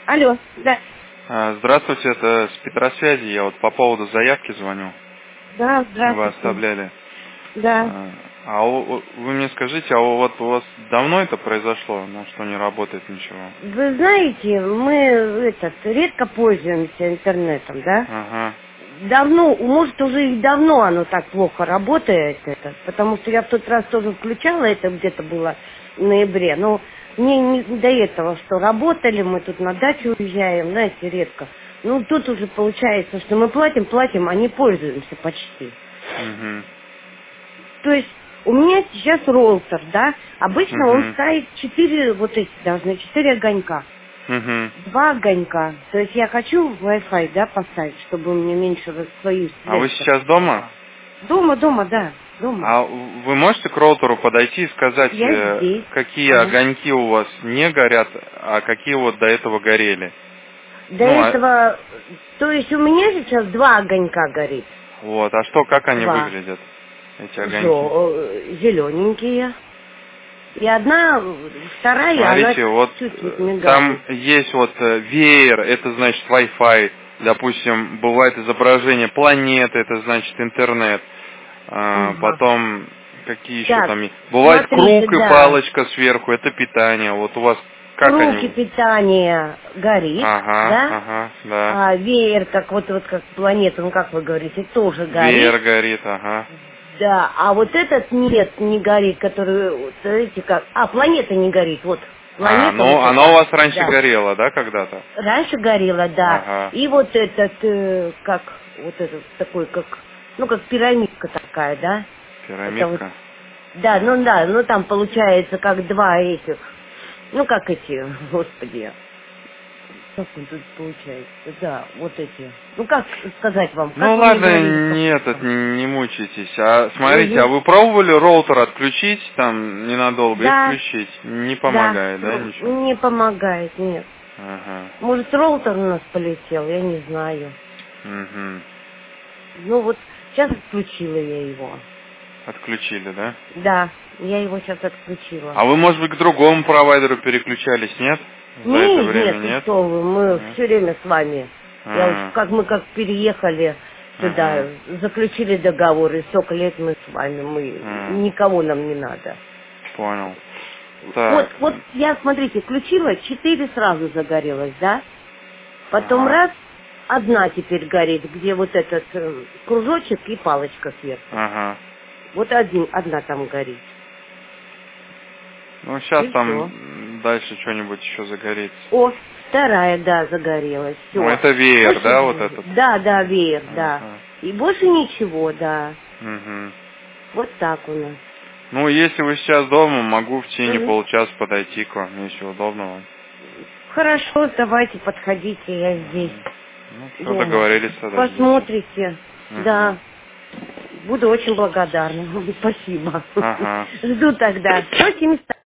Алло, да. Здравствуйте, это с Петросвязи. Я вот по поводу заявки звоню. Да, Вы здравствуйте. оставляли. Да. Вы мне скажите, у вас давно это произошло, что не работает ничего? Вы знаете, мы редко пользуемся интернетом, да? Ага. Давно, может уже и давно оно так плохо работает, потому что я в тот раз тоже включала, это где-то было в ноябре, но мне не до этого, что работали, мы тут на дачу уезжаем, знаете, редко. Ну, тут уже получается, что мы платим, а не пользуемся почти. Угу. То есть у меня сейчас роутер, да, обычно он Угу. ставит 4 4 огонька. Угу. 2 огонька. То есть я хочу Wi-Fi, да, поставить, чтобы мне меньше свою А вы связь. сейчас дома? Дома, да, дома. А вы можете к роутеру подойти и сказать, Я здесь. какие Ага. огоньки у вас не горят, а какие вот до этого горели? До этого, то есть у меня сейчас 2 огонька горит. Вот, как они 2. выглядят, эти огоньки? Зелененькие. И одна, вторая, Смотрите, она вот чуть-чуть мигает. там есть вот веер, это значит Wi-Fi, допустим, бывает изображение планеты, это значит интернет. Ага. Потом какие еще Так, там есть? Бывает смотрите, круг и да. палочка сверху, это питание. Вот у вас как Круг и они? питание горит, да? Ага, да. А веер, как как планета, ну как вы говорите, тоже горит. Веер горит, ага. Да, а вот этот нет, не горит, который, вот, знаете, как... планета не горит, вот. Планета вот Она у эта, вас раньше да. горела, да, когда-то? Раньше горела, да. Ага. И вот этот, вот этот такой, как пирамидка такая, да? Это вот, Пирамидка. да, ну там получается как два этих, ну как эти, господи, как он тут получается, да, вот эти. Ну как сказать вам, Ну как вы мне ладно, говорили, как... нет, не мучайтесь. Смотрите, Мгм. вы пробовали роутер отключить там ненадолго и Да, включить? Не да, помогает, да, ничего? не помогает, нет. Ага. Может, роутер у нас полетел, я не знаю. Угу. Ну вот, сейчас отключила я его. Отключили, да? Да, я его сейчас отключила. А вы, может быть, к другому провайдеру переключались, нет? За это время Нет, нет? что вы, мы Нет? все время с вами. Я вот, А, мы переехали сюда, ага. заключили договор, и столько лет мы с вами, никого нам не надо. Понял. Так. Вот я, смотрите, включила, 4 сразу загорелось, да? Потом Ага. раз, одна теперь горит, где вот этот кружочек и палочка сверху. Ага. Вот одна там горит. Ну, сейчас И все. там дальше что-нибудь еще загорится. О, вторая, да, загорелась. Все. Ну, это веер, да, вот этот? Да, веер, да. Ага. И больше ничего, да. Угу. Вот так у нас. Ну, если вы сейчас дома, могу в течение Мгм. получаса подойти к вам, если удобно вам. Хорошо, давайте подходите, я здесь. Ну, все, Дома. договорились тогда, ждите. Посмотрите. Угу. Да. Буду очень благодарна. Спасибо. Ага. Жду тогда. 170.